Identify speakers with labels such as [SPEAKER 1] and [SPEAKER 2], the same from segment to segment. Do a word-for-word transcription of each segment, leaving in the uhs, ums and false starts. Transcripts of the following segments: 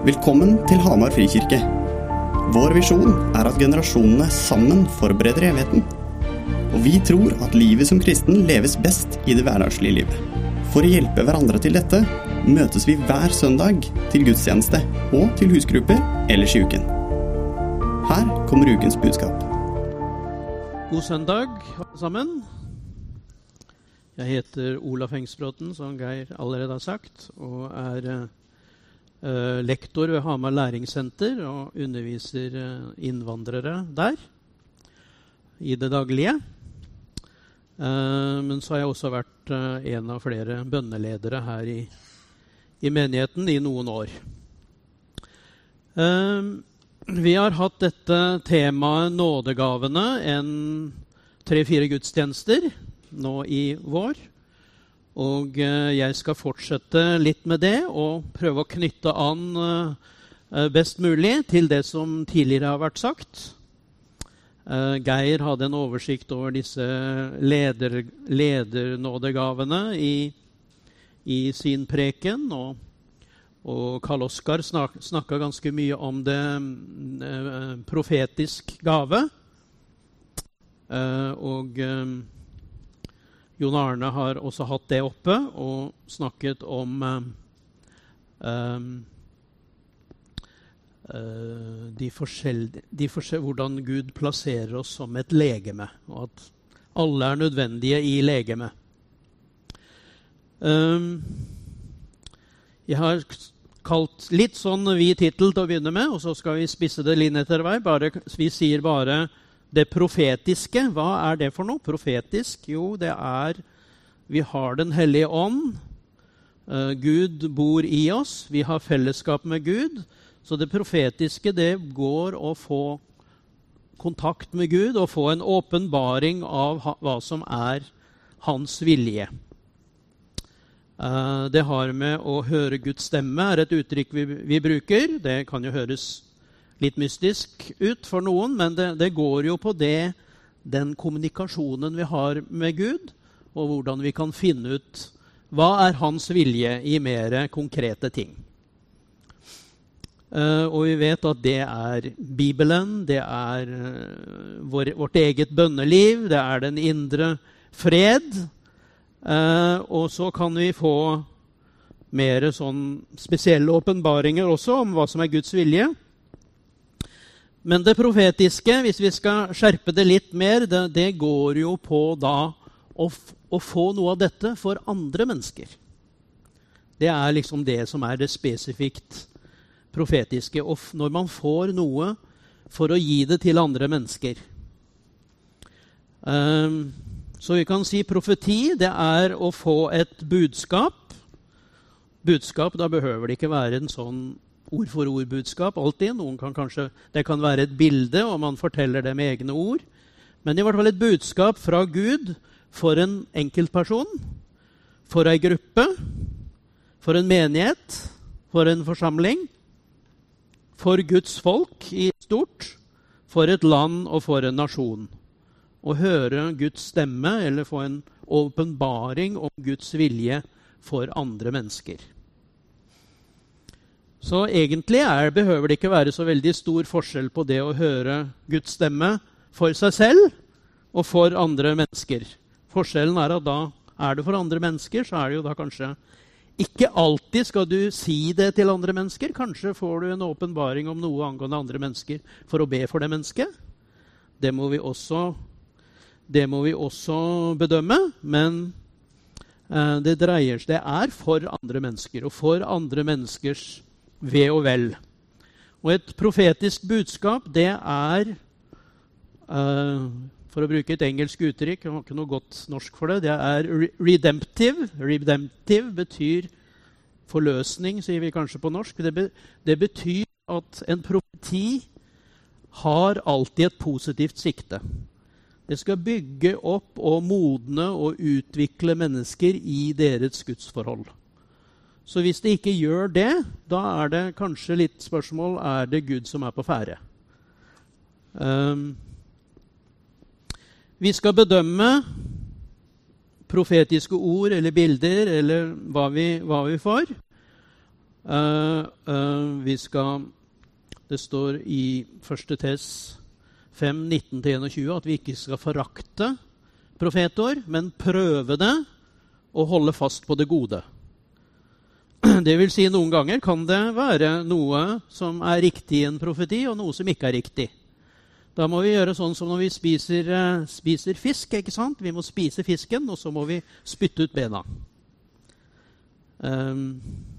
[SPEAKER 1] Velkommen til Hamar Frikirke. Vår visjon er at generasjonene sammen forbereder evigheten. Og vi tror at livet som kristen leves best i det hverdagslige livet. For å hjelpe hverandre til dette, møtes vi hver søndag til gudstjeneste og til husgrupper ellers i uken. Her kommer ukens budskap.
[SPEAKER 2] God søndag, alle sammen. Jeg heter Olaf Hengsbråten, som Geir allerede har sagt, og er uh, lektor ved Hamar Læringssenter og underviser uh, innvandrere der i det daglige. Uh, men så har jeg også vært uh, en av flere bønneledere her i, i menigheten i noen år. Uh, vi har hatt dette temaet nådegavene en tre-fire gudstjenester nå i vår, og uh, jeg skal fortsette litt med det og prøve å knytte an uh, best mulig til det som tidligere har vært sagt. Uh, Geir hadde en oversikt over disse leder, ledernådegavene i, i sin preken, og, og Karl Oskar snak, snakket ganske mye om det uh, profetisk gave. Uh, og um, Jon Arne har også hatt det oppe og snakket om um, um, Uh, de forskjell, de forskjell, hvordan Gud plasserer oss som et legeme, og at alle er nødvendige i legeme. Um, jeg har kalt litt sånn vid titel til å begynne med, og så skal vi spisse det litt etter vei. Bare, vi sier bare det profetiske. Hva er det for noe? Profetisk? Jo, det er, vi har den hellige ånd. Uh, Gud bor i oss. Vi har fellesskap med Gud. Så det profetiske, det går å få kontakt med Gud og få en åpenbaring av hva som er hans vilje. Uh, det har med å høre Guds stemme, er et uttrykk vi, vi bruker. Det kan jo høres litt mystisk ut for noen, men det, det går jo på det, den kommunikasjonen vi har med Gud, og hvordan vi kan finne ut hva er hans vilje i mer konkrete ting. Uh, og vi vet at det er Bibelen, det er uh, vår, vårt eget bønneliv, det er den indre fred, uh, og så kan vi få mer sånn spesielle åpenbaringer også om hva som er Guds vilje. Men det profetiske, hvis vi skal skjerpe det litt mer, det, det går jo på da å, f- å få noe av dette for andre mennesker. Det er liksom det som er det spesifikt profetiske, og når man får noe for å gi det til andre mennesker. Um, så vi kan si profeti, det er å få et budskap. Budskap, da behøver det ikke være en sånn ord for ord budskap alltid. Noen kan kanskje, det kan være et bilde, og man forteller det med egne ord. Men i hvert fall et budskap fra Gud for en enkeltperson, for en gruppe, for en menighet, for en forsamling, for Guds folk i stort, for et land og for en nasjon. Å høre Guds stemme eller få en åpenbaring om Guds vilje for andre mennesker. Så egentlig er, behøver det ikke være så veldig stor forskjell på det å høre Guds stemme for seg selv og for andre mennesker. Forskjellen er at da er det for andre mennesker, så er det jo da kanskje ikke alltid skal du si det til andre mennesker. Kanskje får du en åpenbaring om noe angående andre mennesker for å be for det mennesket. Det må vi også, det må vi også bedømme, men eh, det dreier seg, det er for andre mennesker, og for andre menneskers ve og vel. Og et profetisk budskap, det er, eh, for å bruke et engelsk uttrykk, jeg har ikke noe godt norsk for det, det er redemptive. Redemptive betyr forløsning, sier vi kanskje på norsk. Det, be, det betyr at en profeti har alltid et positivt sikte. Det skal bygge opp og modne og utvikle mennesker i deres gudsforhold. Så hvis det ikke gjør det, da er det kanskje litt spørsmål, er det Gud som er på ferde? Um, Vi skal bedømme profetiske ord eller bilder eller hva vi, hva vi får. Uh, uh, vi skal, det står i første Tess fem, nitten til tjueen at vi ikke skal forakte profetår, men prøve det og holde fast på det gode. Det vil si, noen ganger kan det være noe som er riktig i en profeti, og noe som ikke er riktig. Da må vi gjøre sånn som når vi spiser, uh, spiser fisk, ikke sant? Vi må spise fisken, og så må vi spytte ut bena. Um,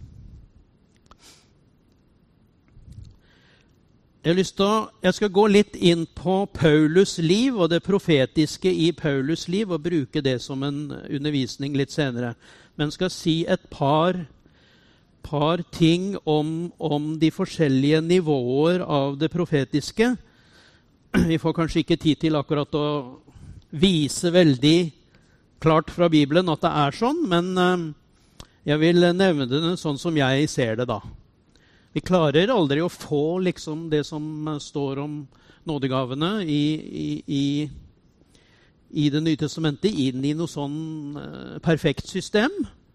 [SPEAKER 2] Jeg, har lyst til å, jeg skal gå litt inn på Paulus liv og det profetiske i Paulus liv og bruke det som en undervisning litt senere. Men skal si et par, par ting om, om de forskjellige nivåer av det profetiske. Vi får kanskje ikke tid til akkurat å vise veldig klart fra Bibelen at det er sånn, men jeg vil nevne det sånn som jeg ser det da. Vi klarer aldri å få liksom det som står om nådegavene i, i, i, i det nye testamentet inn i noe sånn uh, perfekt system.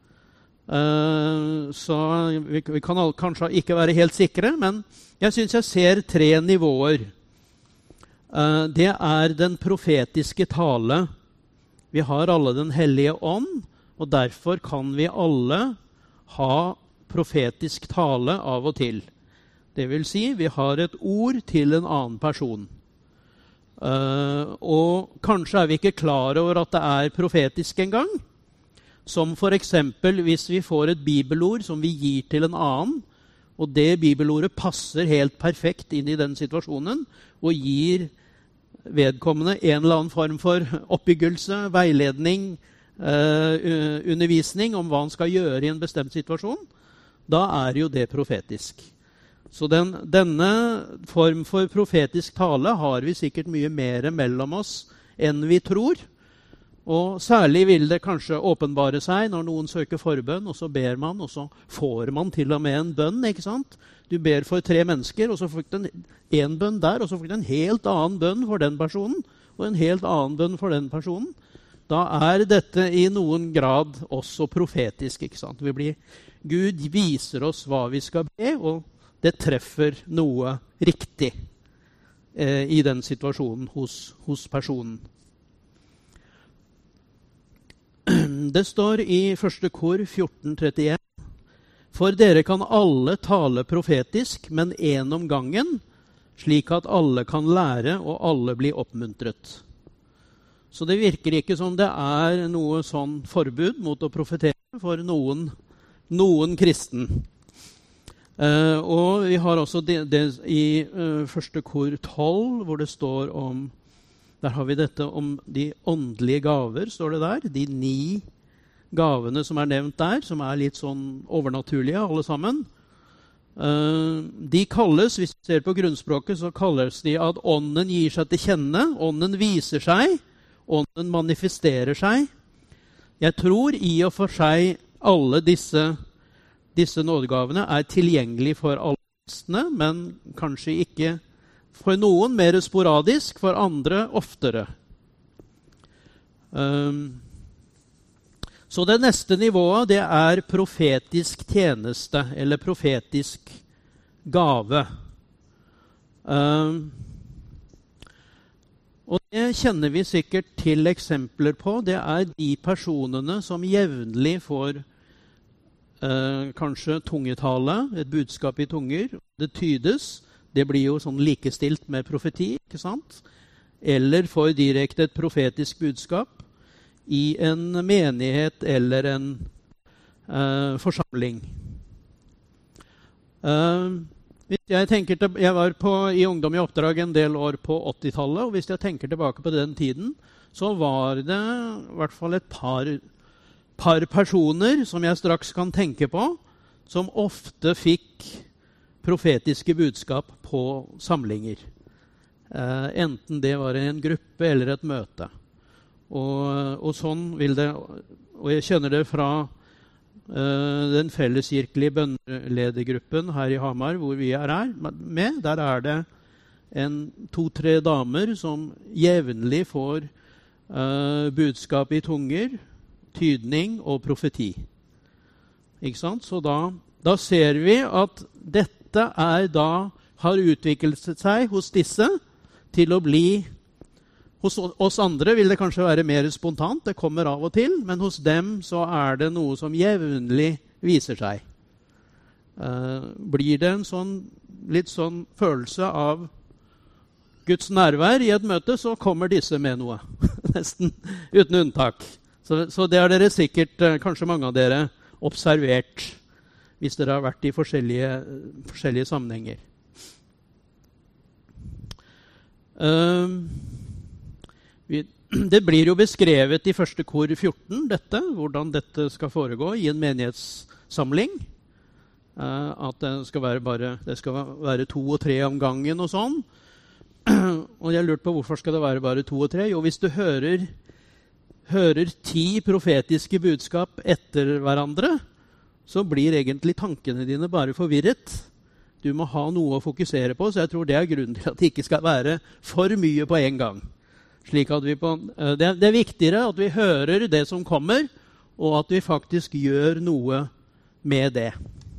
[SPEAKER 2] Uh, så vi, vi kan al- kanskje ikke være helt sikre, men jeg synes jeg ser tre nivåer. Uh, det er den profetiske tale. Vi har alle den hellige ånd, og derfor kan vi alle ha profetisk tale av og til. Det vil si, vi har et ord til en annen person. Uh, og kanskje er vi ikke klar over at det er profetisk en gang. Som for eksempel hvis vi får et bibelord som vi gir til en annen, og det bibelordet passer helt perfekt inn i den situasjonen, og gir vedkommende en eller annen form for oppbyggelse, veiledning, uh, undervisning om hva han skal gjøre i en bestemt situasjon, da er jo det profetisk. Så den, denne form for profetisk tale har vi sikkert mye mer mellom oss enn vi tror. Og særlig vil det kanskje åpenbare seg når noen søker forbønn, og så ber man, og så får man til og med en bønn, ikke sant? Du ber for tre mennesker, og så fikk du en, en bønn der, og så fikk du en helt annen bønn for den personen, og en helt annen bønn for den personen. Da er dette i noen grad også profetisk, ikke sant? Vi blir Gud viser oss hva vi skal be, og det treffer noe riktig eh, i den situasjonen hos, hos personen. Det står i første kor fjorten trettien. For dere kan alle tale profetisk, men en om gangen, slik at alle kan lære og alle blir oppmuntret. Så det virker ikke som det er noe sånn forbud mot å profetere for noen noen kristen. Uh, og vi har også det, det i uh, første kor tolv, hvor det står om, der har vi dette om de åndelige gaver, står det der. De ni gavene som er nevnt der, som er litt sånn overnaturlige alle sammen. Uh, de kalles, hvis vi ser på grunnspråket, så kalles de at ånden gir seg til kjenne, ånden viser seg, ånden manifesterer seg. Jeg tror i og for seg alle disse, disse nådegavene er tilgjengelige for alle kristne, men kanskje ikke for noen mer sporadisk, for andre oftere. Um, så det neste nivået, det er profetisk tjeneste, eller profetisk gave. Um, og det kjenner vi sikkert til eksempler på. Det er de personene som jevnlig får Eh, kanskje tungetale, et budskap i tunger. Det tydes. Det blir jo sånn likestilt med profeti, ikke sant? Eller får direkte et profetisk budskap i en menighet eller en eh, forsamling. Eh, hvis jeg, tenker til, jeg var på, i Ungdom i oppdrag en del år på åttitallet, og hvis jeg tenker tilbake på den tiden, så var det i hvert fall et par par personer som jeg straks kan tenke på, som ofte fikk profetiske budskap på samlinger. Eh, enten det var en gruppe eller et møte. Og, og sånn vil det, og jeg kjenner det fra eh, den felleskirkelige bønneledergruppen her i Hamar, hvor vi er her med. Der er det en to-tre damer som jevnlig får eh, budskap i tunger, tydning og profeti. Ikke sant? Så da da ser vi at dette er da, har utviklet seg hos disse til å bli, hos oss andre vil det kanskje være mer spontant, det kommer av og til, men hos dem så er det noe som jevnlig viser seg. Uh, blir det en sånn, litt sånn følelse av Guds nærvær i et møte, så kommer disse med noe, nesten uten unntak. Så, så det har dere sikkert, uh, kanskje mange av dere, observert, hvis dere har vært i forskjellige, forskjellige sammenhenger. Uh, vi, det blir jo beskrevet i første kor fjorten, dette, hvordan dette skal foregå i en menighetssamling. Uh, at det skal være bare, det skal være to og tre om gangen og sånn. Og jeg lurte på hvorfor skal det være bare to og tre? Jo, hvis du hører, hører ti profetiske budskap etter hverandre, så blir egentlig tankene dine bare forvirret. Du må ha noe å fokusere på, så jeg tror det er grunnen til at det ikke skal være for mye på en gang. Slik at vi på, uh, det, det er viktigere at vi hører det som kommer, og at vi faktisk gjør noe med det.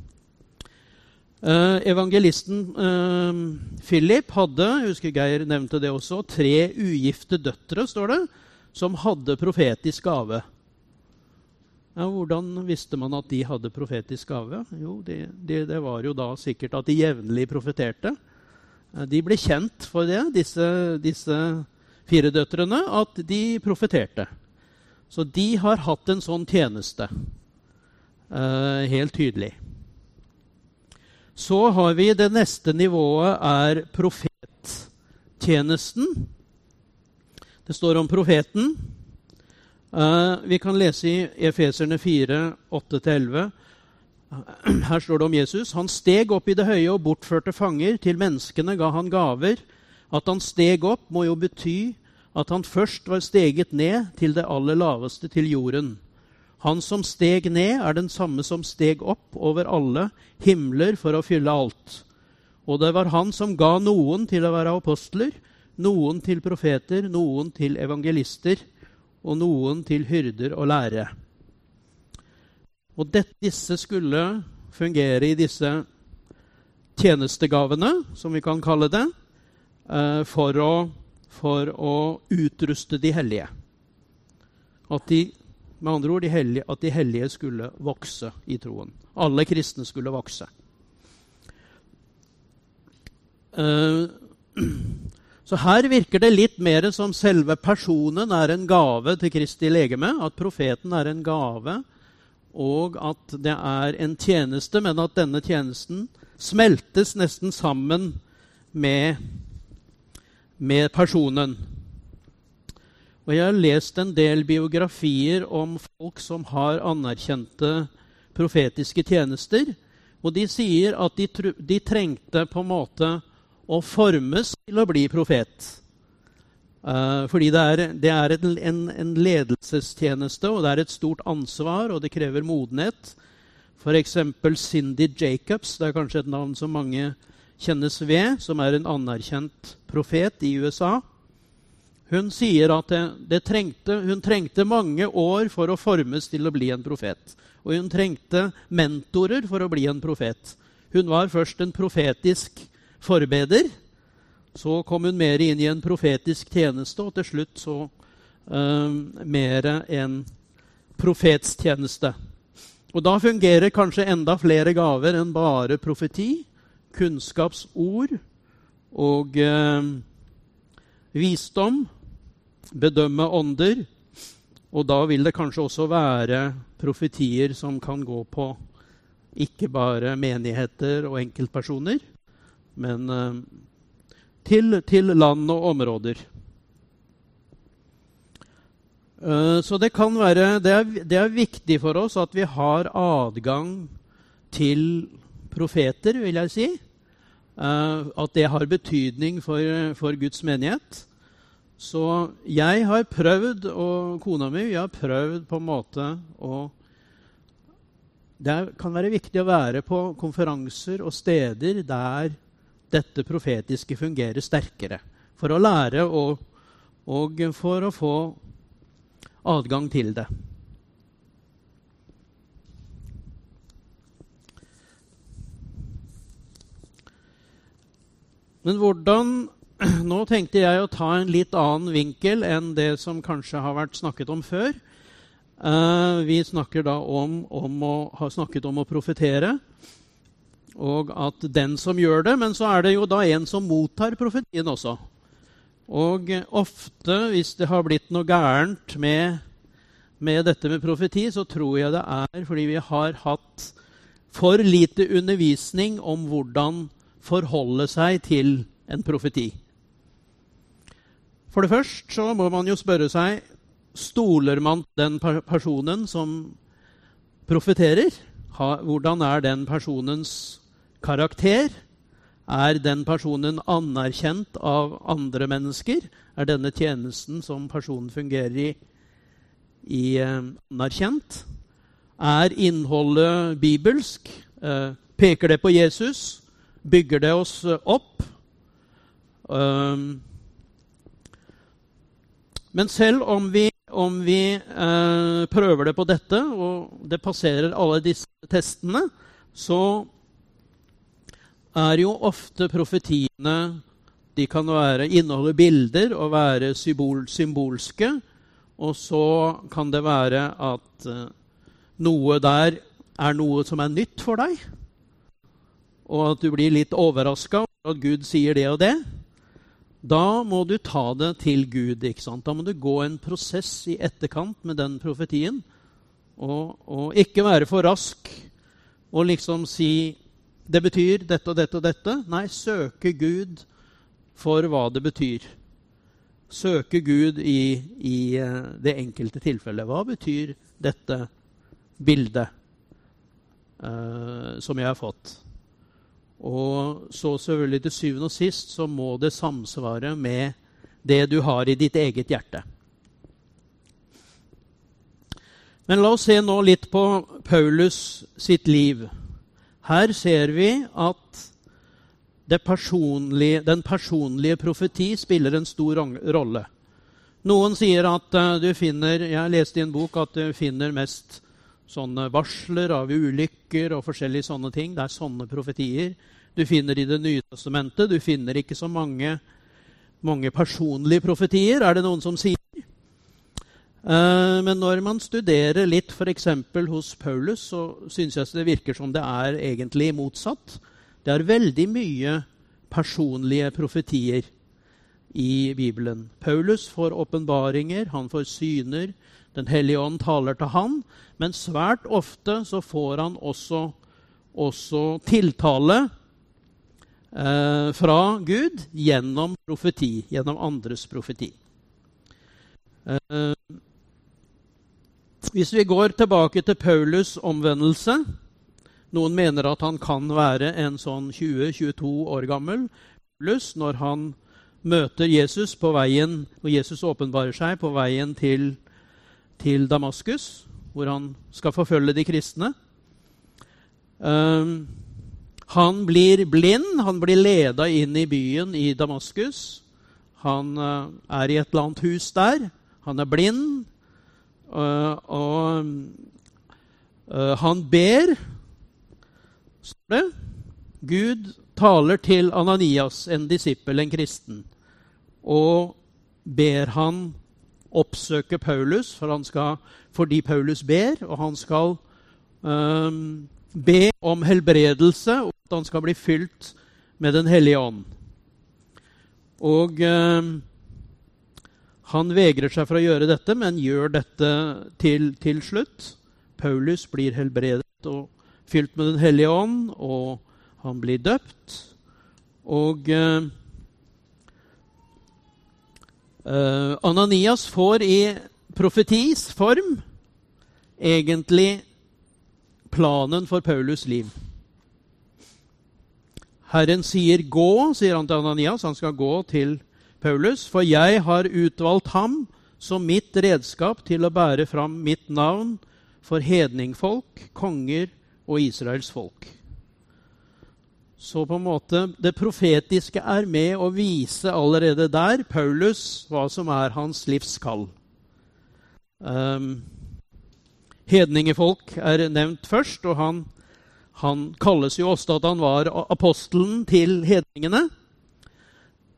[SPEAKER 2] Uh, evangelisten uh, Philip hadde, jeg husker Geir nevnte det også, tre ugifte døtre, står det, som hadde profetisk gave. Ja, hvordan visste man at de hadde profetisk gave? Jo, det, det, det var jo da sikkert at de jevnlig profeterte. Uh, de ble kjent for det, disse, disse fire døtrene, at de profeterte. Så de har hatt en sånn tjeneste, uh, helt tydelig. Så har vi det neste nivået er profettjenesten. Det står om profeten. Uh, vi kan lese i Efeserne fire, åtte til elleve. Her står det om Jesus. Han steg opp i det høye og bortførte fanger. Til menneskene ga han gaver. At han steg opp må jo bety at han først var steget ned til det aller laveste, til jorden. Han som steg ned er den samme som steg opp over alle himler for å fylle alt. Og det var han som ga noen til å være apostler, noen til profeter, noen til evangelister, og noen til hyrder og lærere. Og dette, disse skulle fungere i disse tjenestegavene, som vi kan kalle det, for å, for å utruste de hellige. At de Med andre ord, de hellige, at de hellige skulle vokse i troen. Alle kristne skulle vokse. Uh, så her virker det litt mer som selve personen er en gave til Kristi legeme, at profeten er en gave, og at det er en tjeneste, men at denne tjenesten smeltes nesten sammen med, med personen. Og jeg har lest en del biografier om folk som har anerkjente profetiske tjenester, og de sier at de, de trengte på en måte å formes til å bli profet. Uh, fordi det er, det er et, en, en ledelsestjeneste, og det er et stort ansvar, og det krever modenhet. For eksempel Cindy Jacobs, det er kanskje et navn som mange kjennes ved, som er en anerkjent profet i U S A. Hun sier at det, det trengte, hun trengte mange år for å formes til å bli en profet. Og hun trengte mentorer for å bli en profet. Hun var først en profetisk forbeder. Så kom hun mer inn i en profetisk tjeneste, og til slutt så uh, mer en profetstjeneste. Og da fungerer kanskje enda flere gaver enn bare profeti, kunnskapsord og uh, visdom, bedømme ånder, og da vil det kanskje også være profetier som kan gå på ikke bare menigheter og enkeltpersoner, men uh, til, til land og områder. Uh, så det kan være, det er, det er viktig for oss at vi har adgang til profeter, vil jeg si. Uh, at det har betydning for, for Guds menighet. Så jeg har prøvd, og kona mi, jeg har prøvd på en måte å... Det er, kan være viktig å være på konferanser og steder der dette profetiske fungerer sterkere. For å lære og, og for å få adgang til det. Men hvordan, nå tenkte jeg å ta en litt annen vinkel enn det som kanskje har vært snakket om før. Uh, vi snakker da om, om å, har snakket om å profetere, og at den som gjør det, men så er det jo da en som mottar profetien også. Og ofte, hvis det har blitt noe gærent med, med dette med profeti, så tror jeg det er fordi vi har hatt for lite undervisning om hvordan forholde seg til en profeti. For det første så må man jo spørre seg, stoler man den personen som profeterer? Ha, hvordan er den personens karakter? Er den personen anerkjent av andre mennesker? Er denne tjenesten som personen fungerer i, i eh, anerkjent? Er innholdet bibelsk? Eh, peker det på Jesus? Bygger det oss opp? Um, men selv om vi, om vi uh, prøver det på dette, og det passerer alle disse testene, så er jo ofte profetiene, de kan være inneholde bilder og være symbol, symbolske, og så kan det være at uh, noe der er noe som er nytt for deg, og at du blir litt overrasket over at Gud sier det og det, da må du ta det til Gud, ikke sant? Da må du gå en prosess i etterkant med den profetien, og, og ikke være for rask, og liksom si, det betyr dette og dette og dette. Nei, søke Gud for hva det betyr. Søke Gud i, i det enkelte tilfellet. Hva betyr dette bildet uh, som jeg har fått? Og så selvfølgelig til syvende og sist så må det samsvare med det du har i ditt eget hjerte. Men la oss se nå litt på Paulus sitt liv. Her ser vi at det personlige, den personlige profeti spiller en stor rolle. Noen sier at uh, du finner, jeg leste i en bok at du finner mest sånne varsler av ulykker og forskjellige sånne ting. Det er sånne profetier. Du finner i det nye testamentet. Du finner ikke så mange, mange personlige profetier, er det noen som sier. Uh, men når man studerer litt, for eksempel hos Paulus, så synes jeg det virker som det er egentlig motsatt. Det er veldig mye personlige profetier i Bibelen. Paulus får åpenbaringer, han får syner, Den hellige ånd taler til han, men svært ofte så får han også, også tiltale eh, fra Gud gjennom profeti, gjennom andres profeti. Eh, hvis vi går tilbake til Paulus' omvendelse, noen mener at han kan være en sånn tjue til tjueto år gammel, Paulus, når han møter Jesus på veien, og Jesus åpenbarer seg på veien til, til Damaskus, hvor han skal forfølge de kristne. Um, han blir blind, han blir ledet inn i byen i Damaskus. Han uh, er i et eller annet hus der, han er blind, uh, og uh, han ber, står det, Gud taler til Ananias, en disippel, en kristen, og ber han oppsøke Paulus, for han skal, fordi Paulus ber, og han skal um, be om helbredelse, og at han skal bli fylt med den hellige ånd. Og um, han vegrer seg for å gjøre dette, men gjør dette til, til slutt. Paulus blir helbredet og fylt med den hellige ånd, og han blir døpt, og uh, uh, Ananias får i profetis form egentlig planen for Paulus liv. Herren sier gå, sier han til Ananias, han skal gå til Paulus, for jeg har utvalgt ham som mitt redskap til å bære fram mitt navn for hedningfolk, konger og Israels folk. Så på en måte, det profetiske er med å vise allerede der, Paulus, hva som er hans livskall. Um, hedningefolk er nevnt først, og han, han kalles jo også at han var apostelen til hedningene.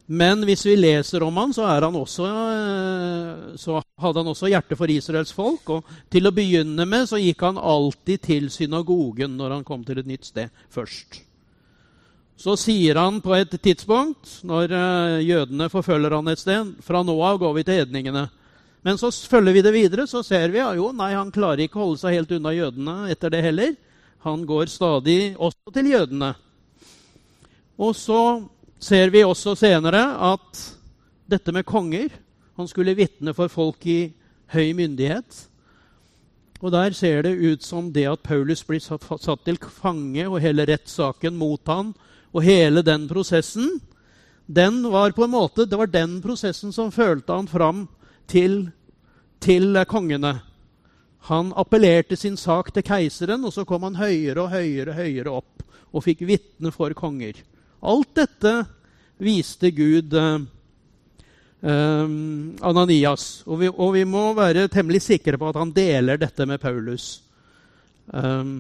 [SPEAKER 2] Men hvis vi leser om han, så, er han også, så hadde han også hjerte for Israels folk. Og til å begynne med så gikk han alltid til synagogen når han kom til et nytt sted først. Så sier han på et tidspunkt, når jødene forfølger han et sted, fra nå av går vi til hedningene. Men så følger vi det videre, så ser vi, ja, jo, nei, han klarer ikke å holde seg helt unna jødene etter det heller. Han går stadig også til jødene. Og så ser vi også senere at dette med konger, han skulle vitne for folk i høy myndighet. Og der ser det ut som det at Paulus blir satt, satt til fange, og hele rettssaken mot han, og hele den prosessen, den var på en måte, det var den prosessen som følte han fram til, til kongene. Han appellerte sin sak til keiseren, og så kom han høyere og høyere, høyere opp, og fikk vitne for konger. Alt dette viste Gud eh, eh, Ananias, og vi, og vi må være temmelig sikre på at han deler dette med Paulus. Um,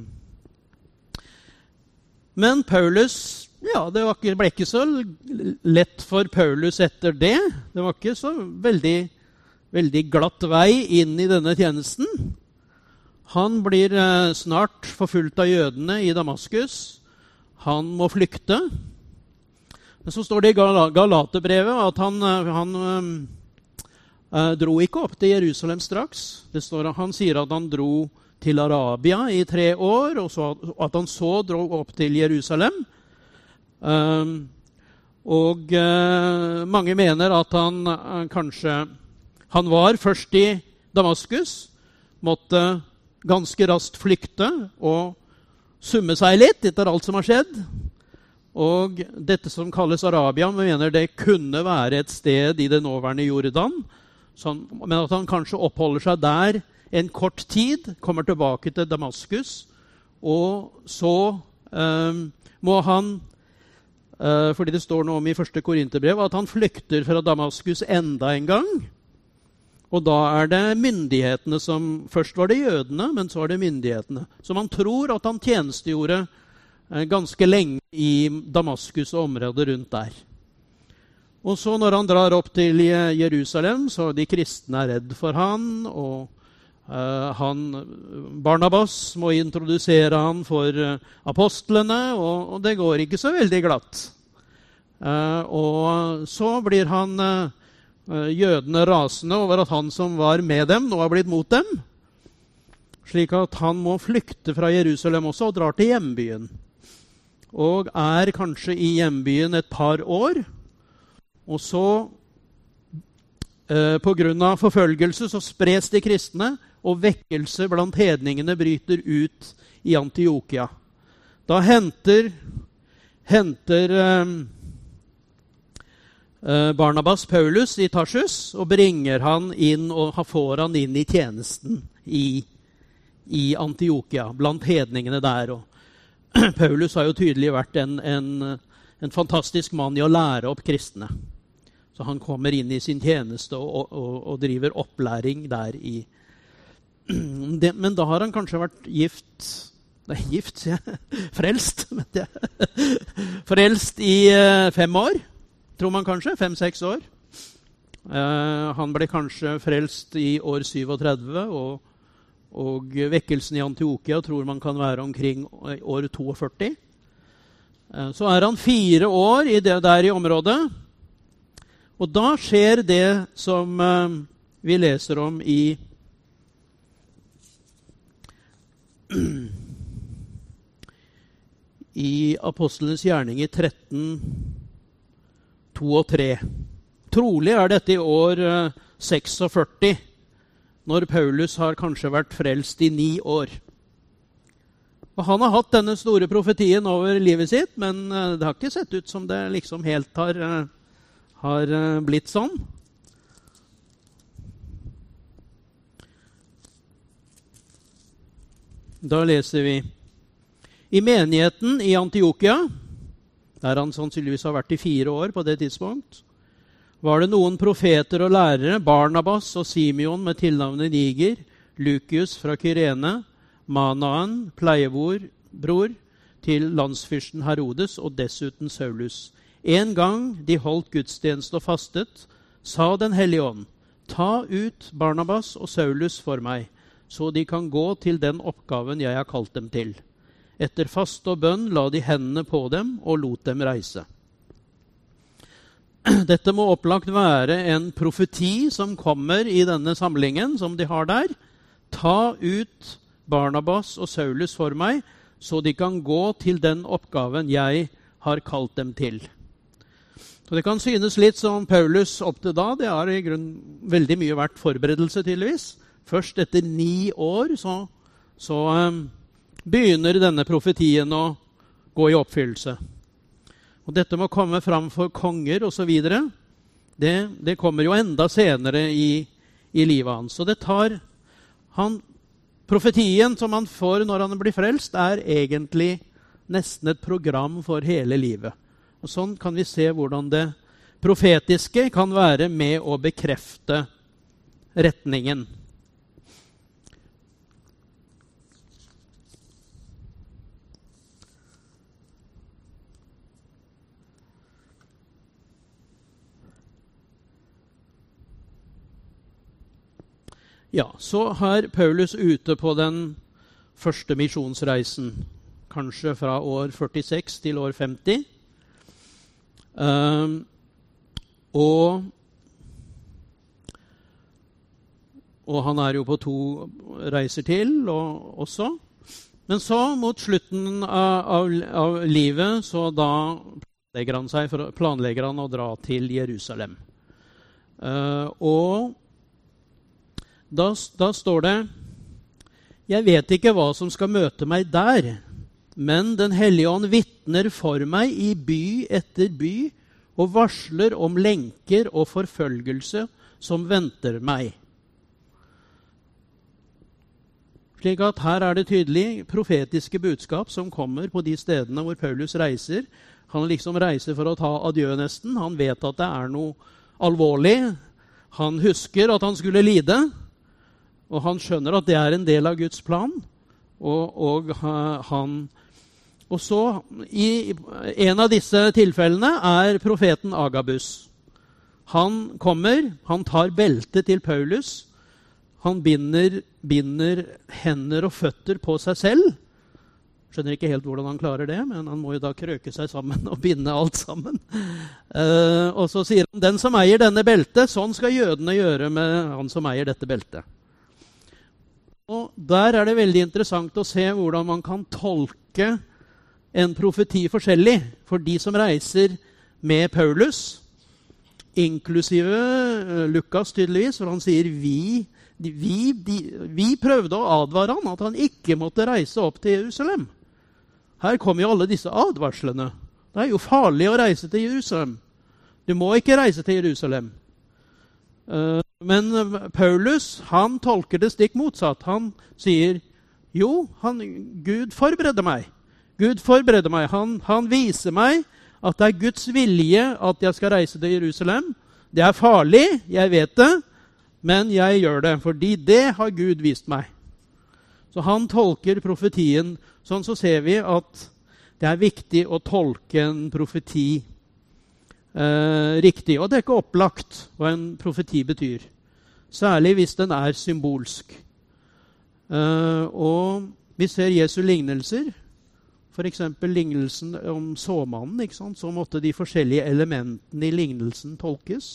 [SPEAKER 2] men Paulus, ja, det var ikke, ble ikke så lett for Paulus etter det. Det var ikke så veldig, veldig glatt vei inn i denne tjenesten. Han blir eh, snart forfulgt av jødene i Damaskus. Han må flykte. Men så står det i Gal- Galaterbrevet at han, han eh, dro ikke opp til Jerusalem straks. Det står at han sier at han dro til Arabia i tre år, og så, at han så dro opp til Jerusalem. Um, og uh, mange mener at han uh, kanskje han var først i Damaskus, måtte ganske raskt flykte og summe seg litt etter alt som har skjedd. Og dette som kalles Arabia, vi mener det kunne være et sted i det nåværende Jordan, sånn, men at han kanskje oppholder seg der en kort tid, kommer tilbake til Damaskus, og så um, må han Uh, fordi det står noe om i første Korinterbrev at han flykter fra Damaskus enda en gang. Og da er det myndighetene som, først var det jødene, men så er det myndighetene. Så man tror at han tjenestegjorde uh, ganske lenge i Damaskus og området rundt der. Og så når han drar opp til Jerusalem, så er de kristne er redd for han, og Uh, han, Barnabas må introdusere han for uh, apostlene, og, og det går ikke så veldig glatt. Uh, og så blir han uh, jødene rasende over at han som var med dem, nå har blitt mot dem. Slik at han må flykte fra Jerusalem også og drar til hjembyen. Og er kanskje i hjembyen et par år. Og så, uh, på grunn av forfølgelse, så spres de kristne, og vekkelse blant hedningene bryter ut i Antiokia. Da henter, henter eh, Barnabas Paulus i Tarsus og bringer han inn og får han inn i tjenesten i, i Antiokia, blant hedningene der. Og Paulus har jo tydelig vært en, en, en fantastisk mann i å lære opp kristne. Så han kommer inn i sin tjeneste og, og, og driver opplæring der i Det, men da har han kanskje vært gift Nei, gift, sier jeg. Frelst. Det, frelst i uh, fem år, tror man kanskje. Fem-seks år. Uh, han ble kanskje frelst i år syvogtredve, og, og vekkelsen i Antiokia tror man kan være omkring år førtito. Uh, så er han fire år i det der i området, og da skjer det som uh, vi leser om i i Apostlenes gjerninger tretten, to og tre. Trolig er dette i år førtiseks, når Paulus har kanskje vært frelst i ni år. Og han har hatt denne store profetien over livet sitt, men det har ikke sett ut som det liksom helt har, har blitt sånn. Da leser vi i menigheten i Antiokia, der han sannsynligvis har vært i fire år på det tidspunkt, var det noen profeter og lærere, Barnabas og Simeon med tilnavnet Niger, Lukius fra Kyrene, Manaan, pleiebor, bror til landsfyrsten Herodes, og dessuten Saulus, En gang de holdt gudstjeneste og fastet, sa Den hellige ånd, ta ut Barnabas og Saulus for meg, så de kan gå til den oppgaven jeg har kalt dem til. Etter fast og bønn la de hendene på dem og lot dem reise. Dette må opplagt være en profeti som kommer i denne samlingen som de har der. Ta ut Barnabas og Saulus for meg, så de kan gå til den oppgaven jeg har kalt dem til. Så det kan synes litt som Paulus opp til da. Det har i grunn veldig mye vært forberedelse tydeligvis. Først etter ni år så, så um, begynner denne profetien å gå i oppfyllelse. Og dette må komme fram for konger og så videre. Det, det kommer jo enda senere i, i livet hans. Så det tar han, profetien som han får når han blir frelst, er egentlig nesten et program for hele livet. Og sånn kan vi se hvordan det profetiske kan være med å bekrefte retningen. Ja, så er Paulus ute på den første misjonsreisen, kanskje fra år førtiseks til år femti. Um, og, og han er jo på to reiser til og, også. Men så mot slutten av, av, av livet, så da planlegger han, seg for, planlegger han å dra til Jerusalem. Uh, og Da, da står det, jeg vet ikke hva som skal møte meg der, men Den hellige ånd vitner for meg i by etter by og varsler om lenker og forfølgelse som venter meg. Slik at her er det tydelig profetiske budskap som kommer på de stedene hvor Paulus reiser. Han liksom reiser for å ta adjø nesten. Han vet at det er noe alvorlig. Han husker at han skulle lide. Og han skjønner at det er en del av Guds plan. Og, og han... Og så, i en av disse tilfellene, er profeten Agabus. Han kommer, han tar beltet til Paulus. Han binder, binder hender og føtter på seg selv. Skjønner ikke helt hvordan han klarer det, men han må jo da krøke seg sammen og binde alt sammen. Uh, og så sier han, den som eier denne beltet, sånn skal jødene gjøre med han som eier dette beltet. Og der er det veldig interessant å se hvordan man kan tolke en profeti forskjellig. For de som reiser med Paulus, inklusive Lukas tydeligvis, for han sier vi, vi, de, vi prøvde å advare han at han ikke måtte reise opp til Jerusalem. Her kommer jo alle disse advarslene. Det er jo farlig å reise til Jerusalem. Du må ikke reise til Jerusalem. Men Paulus, han tolker det stikk motsatt. Han sier, jo, han, Gud forbereder meg. Gud forbereder meg. Han, han viser meg at det er Guds vilje at jeg skal reise til Jerusalem. Det er farlig, jeg vet det, men jeg gjør det, fordi det har Gud vist meg. Så han tolker profetien. Sånn så ser vi at det er viktig å tolke en profeti Eh, riktig, og det er ikke opplagt hva en profeti betyr. Særlig hvis den er symbolsk. Eh, og vi ser Jesu lignelser. For eksempel lignelsen om såmannen, ikke sant? Så måtte de forskjellige elementene i lignelsen tolkes.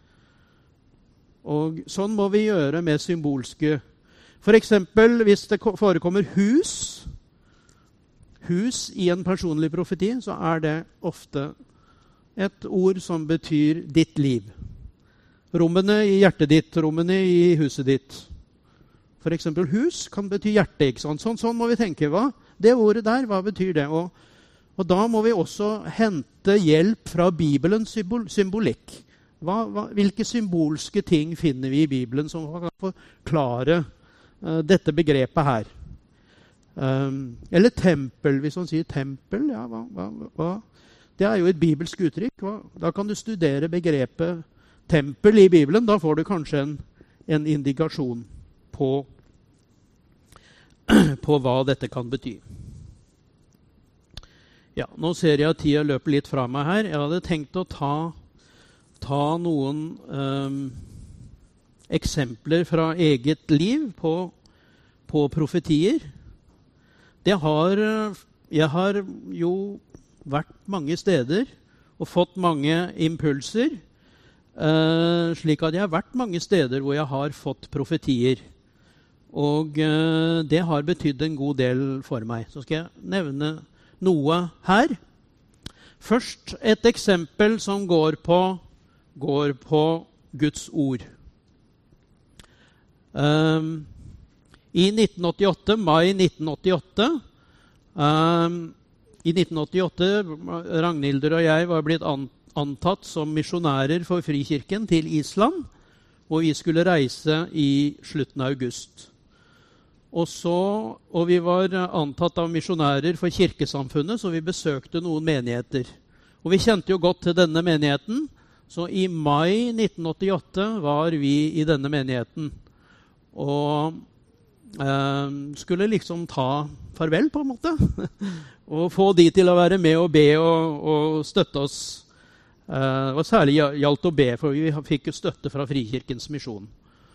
[SPEAKER 2] Og sånn må vi gjøre med symbolske. For eksempel hvis det forekommer hus, hus i en personlig profeti, så er det ofte et ord som betyr ditt liv. Rommene i hjertet ditt, rommene i huset ditt. For eksempel hus kan bety hjerte, ikke sant? Sånn, sånn må vi tenke, hva? Det ordet der, hva betyr det? Og, og da må vi også hente hjelp fra Bibelens symbol, symbolikk. Hva, hva, hvilke symbolske ting finner vi i Bibelen som kan forklare uh, dette begrepet her? Um, eller tempel, hvis man sier tempel, ja, hva, hva, hva? Det er jo et bibelsk uttrykk. Da kan du studere begrepet tempel i Bibelen. Da får du kanskje en, en indikasjon på, på hva dette kan bety. Ja, nå ser jeg at tida løper litt fra meg her. Jeg hadde tenkt å ta, ta noen um, eksempler fra eget liv på, på profetier. Det har, jeg har jo vært mange steder og fått mange impulser, uh, slik at jeg har vært mange steder hvor jeg har fått profetier. Og uh, det har betydd en god del for meg. Så skal jeg nevne noe her. Først et eksempel som går på, går på Guds ord. Um, I nitten åttiåtte, mai nitten åttiåtte, um, i nitten åttiåtte, Ragnhildur og jeg var blitt antatt som misjonærer for Frikirken til Island, og vi skulle reise i slutten av august. Og, så, og vi var antatt av misjonærer for kirkesamfunnet, så vi besøkte noen menigheter. Og vi kjente jo godt til denne menigheten, så i mai nitten åttiåtte var vi i denne menigheten. Og eh, skulle liksom ta farvel på en måte, og få de til å være med og be og, og støtte oss. Eh, og særlig gjaldt å be, for vi fikk jo støtte fra Frikirkens misjon.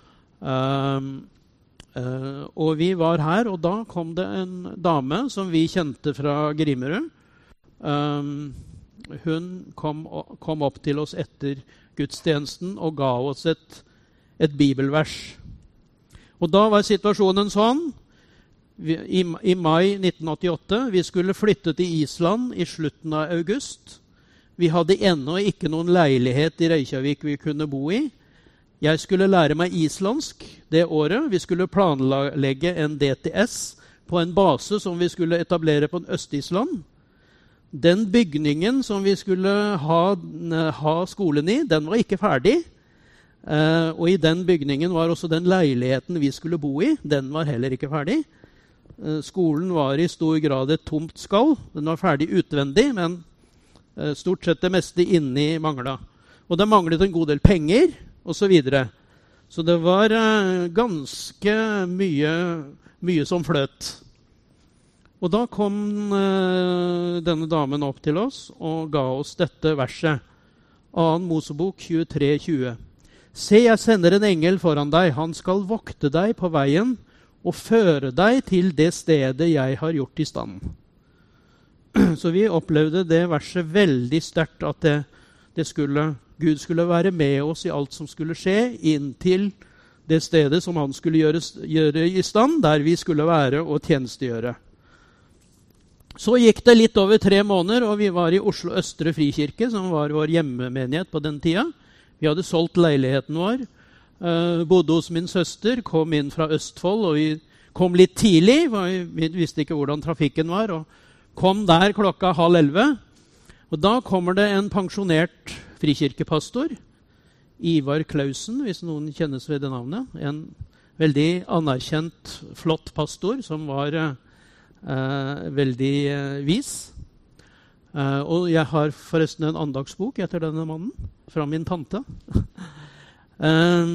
[SPEAKER 2] Eh, Uh, og vi var her, og da kom det en dame som vi kjente fra Grimerud. Um, hun kom, kom opp til oss etter gudstjenesten og ga oss et, et bibelvers. Og da var situasjonen sånn, vi, i, i mai nitten åttiåtte, vi skulle flytte til Island i slutten av august. Vi hadde ennå ikke noen leilighet i Reykjavik vi kunne bo i. Jeg skulle lære meg islandsk det året. Vi skulle planlegge en D T S på en base som vi skulle etablere på Øst-Island. Den bygningen som vi skulle ha, ha skolen i, den var ikke ferdig. Eh, og i den bygningen var også den leiligheten vi skulle bo i. Den var heller ikke ferdig. Eh, skolen var i stor grad et tomt skall. Den var ferdig utvendig, men eh, stort sett det meste inni mangla. Og det manglet en god del penger, og så videre. Så det var uh, ganske mye, mye som fløt. Og da kom uh, denne damen opp til oss og ga oss dette verset. Annen Mosebok tjuetre tjue. Se, jeg sender en engel foran deg. Han skal vokte deg på veien og føre deg til det stedet jeg har gjort i stand. Så vi opplevde det verset veldig sterkt, at det, det skulle... Gud skulle være med oss i alt som skulle skje, inntil det stedet som han skulle gjøre, gjøre i stand, der vi skulle være og tjenestegjøre. Så gikk det litt over tre måneder, og vi var i Oslo Østre Frikirke, som var vår hjemmemenighet på den tida. Vi hadde solgt leiligheten vår, uh, bodde hos min søster, kom inn fra Østfold, og vi kom litt tidlig, for vi visste ikke hvordan trafikken var, og kom der klokka halv elleve. Og da kommer det en pensjonert frikirkepastor, Ivar Klausen, hvis noen kjennes ved det navnet. En veldig anerkjent, flott pastor som var eh, veldig eh, vis. Eh, og jeg har forresten en andagsbok etter denne mannen, fra min tante. eh,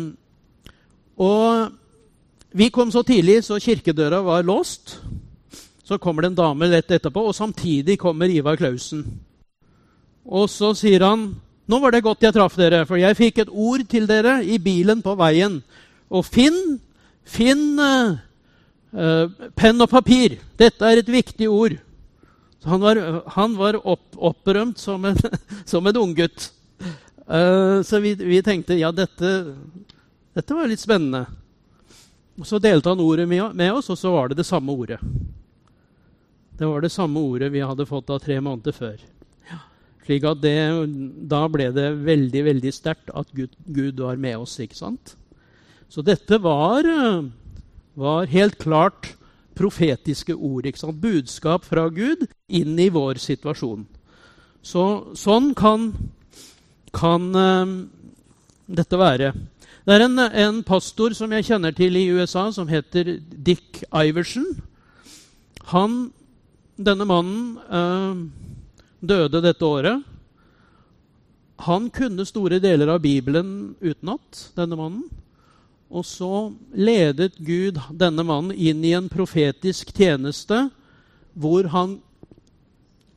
[SPEAKER 2] og vi kom så tidlig, så kirkedøra var låst. Så kommer det en dame lett etterpå, og samtidig kommer Ivar Klausen. Og så sier han, nå var det godt jeg traff dere, for jeg fikk et ord til dere i bilen på veien. Og finn, finn uh, uh, penn og papir. Dette er et viktig ord. Så han var, han var opp, opprømt som en, som en unggutt. Uh, så vi, vi tenkte, ja, dette, dette var litt spennende. Og så delte han ordet med, med oss, og så var det det samme ordet. Det var det samme ordet vi hadde fått av tre måneder før. Slik at det, da ble det veldig, veldig sterkt at Gud, Gud var med oss, ikke sant? Så dette var, var helt klart profetiske ord, ikke sant? Budskap fra Gud inn i vår situasjon. Så sånn kan, kan um, dette være. Det er en, en pastor som jeg kjenner til i U S A som heter Dick Iverson. Han, denne mannen... Um, døde dette året. Han kunne store deler av Bibelen utenat, denne mannen. Og så ledet Gud denne mannen inn i en profetisk tjeneste hvor han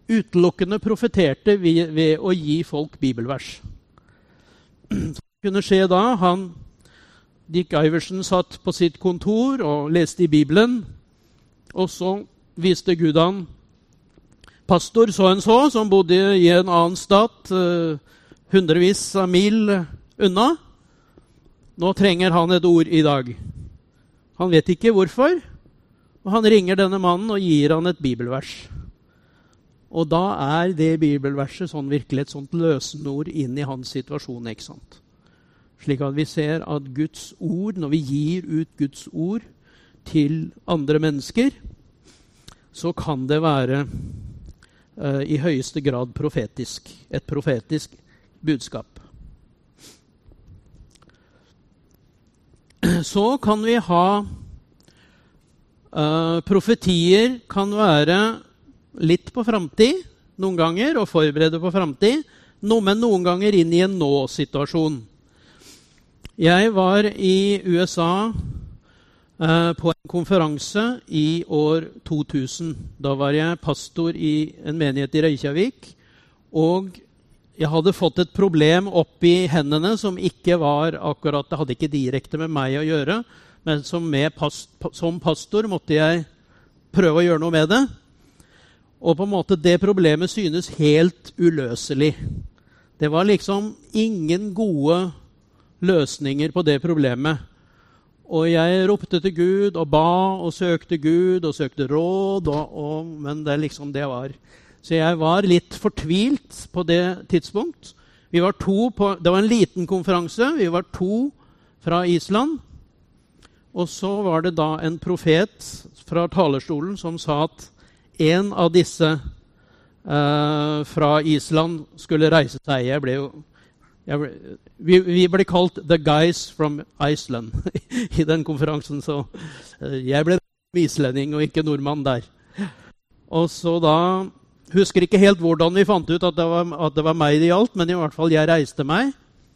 [SPEAKER 2] utelukkende profeterte ved, ved å gi folk bibelvers. Så det kunne skje da, han, Dick Iversen satt på sitt kontor og leste i Bibelen, og så viste Gud han pastor så en så, som bodde i en annen stat, eh, hundrevis av mil unna. Nå trenger han et ord i dag. Han vet ikke hvorfor, og han ringer denne mannen og gir han et bibelvers. Og da er det bibelverset sånn virkelig et sånt løsenord inn i hans situasjon, ikke sant? Slik at vi ser at Guds ord, når vi gir ut Guds ord til andre mennesker, så kan det være uh, i høyeste grad profetisk. Et profetisk budskap. Så kan vi ha uh, profetier kan være litt på fremtid, noen ganger, og forberede på fremtid, no, men noen ganger inn i en nå-situasjon. Jeg var i U S A eh, på en konferanse i år to tusen. Da var jeg pastor i en menighet i Reykjavik, og jeg hadde fått et problem opp i hendene som ikke var akkurat, det hadde ikke direkte med meg å gjøre, men som, med past, som pastor måtte jeg prøve å gjøre noe med det. Og på en måte det problemet synes helt uløselig. Det var liksom ingen gode løsninger på det problemet. Og jeg ropte til Gud og ba og søkte Gud og søkte råd, og, og, men det liksom det var. Så jeg var litt fortvilt på det tidspunkt. Vi var to på, det var en liten konferanse, vi var to fra Island. Og så var det da en profet fra talerstolen som sa at en av disse uh, fra Island skulle reise seg. Jeg ble jo, jeg ble, vi, vi ble kalt The Guys from Iceland i den konferansen, så uh, jeg ble islending og ikke nordmann der. Og så da, husker ikke helt hvordan vi fant ut at det var, at det var meg det gjaldt, men i hvert fall jeg reiste meg.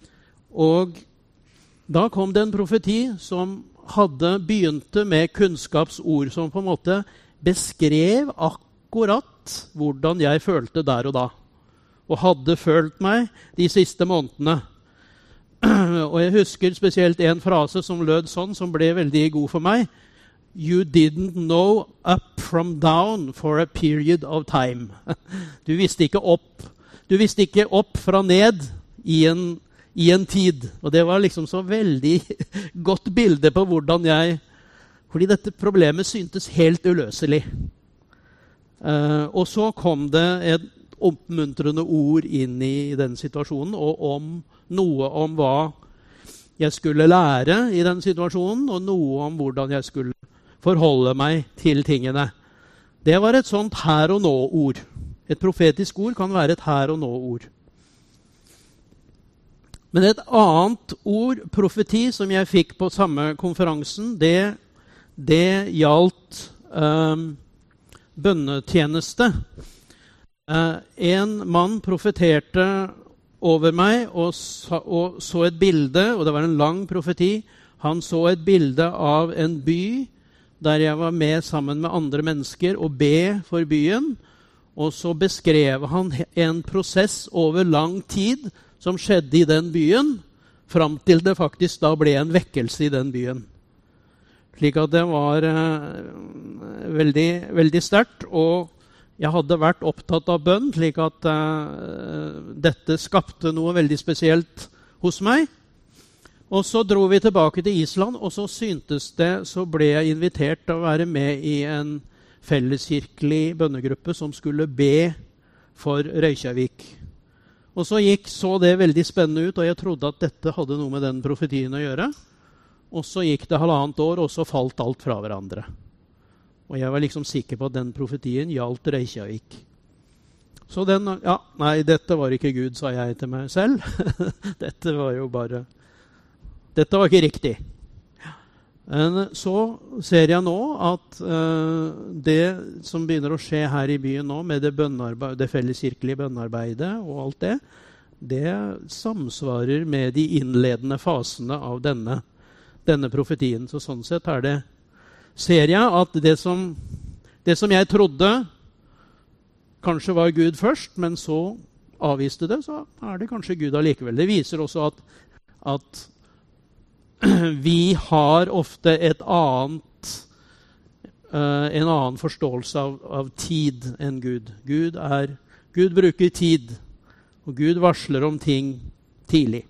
[SPEAKER 2] Og da kom det en profeti som hadde begynte med kunnskapsord, som på en måte beskrev akkurat hvordan jeg følte der og da, og hadde følt meg de siste månedene. Og jeg husker spesielt en frase som lød sånn, som ble veldig god for meg. You didn't know up from down for a period of time. Du visste ikke opp, du visste ikke opp fra ned i en, i en tid. Og det var liksom så veldig godt bilde på hvordan jeg, fordi dette problemet syntes helt uløselig. Uh, og så kom det et oppmuntrende ord inn i den situasjonen, og om noe om hva jeg skulle lære i den situasjonen, og noe om hvordan jeg skulle forholde meg til tingene. Det var et sånt her og nå-ord. Et profetisk ord kan være et her og nå-ord. Men et annet ord, profeti, som jeg fikk på samme konferansen, det Det gjaldt um, bønnetjeneste. Uh, en mann profeterte over meg og, sa, og så et bilde, og det var en lang profeti. Han så et bilde av en by der jeg var med sammen med andre mennesker og be for byen. Og så beskrev han en prosess over lang tid som skjedde i den byen, fram til det faktisk da ble en vekkelse i den byen. Slik at det var eh, veldig, veldig sterkt, og jeg hadde vært opptatt av bønn, slik at eh, dette skapte noe veldig spesielt hos meg. Og så dro vi tilbake til Island, og så syntes det, så ble jeg invitert til å være med i en felleskirkelig bønnegruppe som skulle be for Reykjavik. Og så gikk så det veldig spennende ut, og jeg trodde at dette hadde noe med den profetien å gjøre. Og så gikk det halvannet år, og så falt alt fra hverandre. Og jeg var liksom sikker på at den profetien gjaldt Reykjavik. Så den, ja, nei, dette var ikke Gud, sa jeg til meg selv. Dette var jo bare, dette var ikke riktig. Men så ser jeg nå at uh, det som begynner å skje her i byen nå, med det, det felleskirkelige bønnarbeidet og alt det, det samsvarer med de innledende fasene av denne denne profetien. Så sånn sett er det, ser jeg at det som, det som jeg trodde kanskje var Gud først, men så avviste det, så er det kanskje Gud allikevel. Det viser også at, at vi har ofte et annet, uh, en annen forståelse av, av tid enn Gud. Gud, er, Gud bruker tid, og Gud varsler om ting tidlig.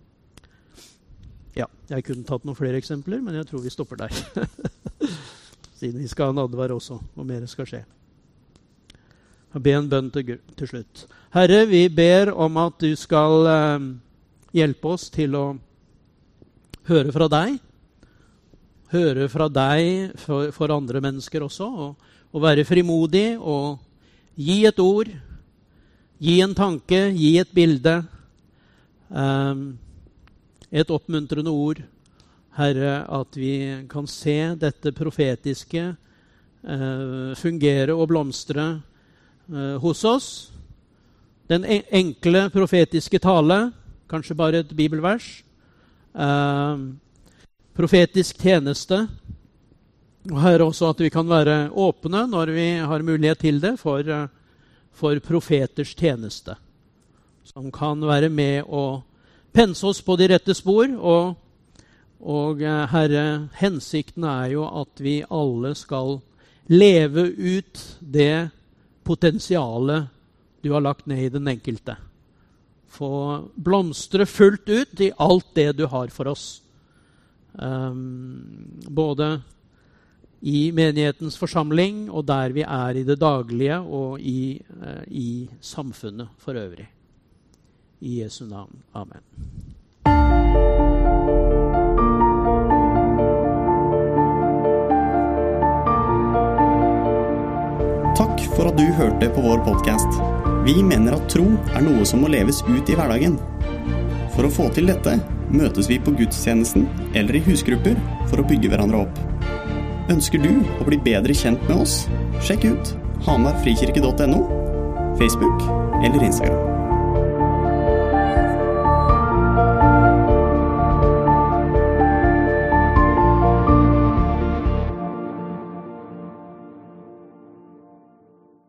[SPEAKER 2] Ja, jeg kunne tatt noen flere eksempler, men jeg tror vi stopper der. Siden vi skal ha nadvær også, og mer skal skje. Jeg ber en bønn til, til slutt. Herre, vi ber om at du skal eh, hjelpe oss til å høre fra deg. Høre fra deg for, for andre mennesker også, og, og være frimodig, og gi et ord, gi en tanke, gi et bilde, eh, et oppmuntrende ord. Herre, at vi kan se dette profetiske eh, fungere og blomstre eh, hos oss. Den enkle profetiske tale, kanskje bare et bibelvers. Eh, profetisk tjeneste. Og Herre, også at vi kan være åpne når vi har mulighet til det for, for profeters tjeneste. Som kan være med å pense oss på de rette spor, og Og Herre, hensikten er jo at vi alle skal leve ut det potensialet du har lagt ned i den enkelte. Få blomstre fullt ut i alt det du har for oss. Um, både i menighetens forsamling, og der vi er i det daglige, og i, uh, i samfunnet for øvrig. I Jesu navn. Amen.
[SPEAKER 1] Takk for at du hørte på vår podcast. Vi mener at tro er noe som må leves ut i hverdagen. For å få til dette møtes vi på gudstjenesten eller i husgrupper for å bygge hverandre opp. Ønsker du å bli bedre kjent med oss? Sjekk ut hamar frikirke punktum no, Facebook eller Instagram.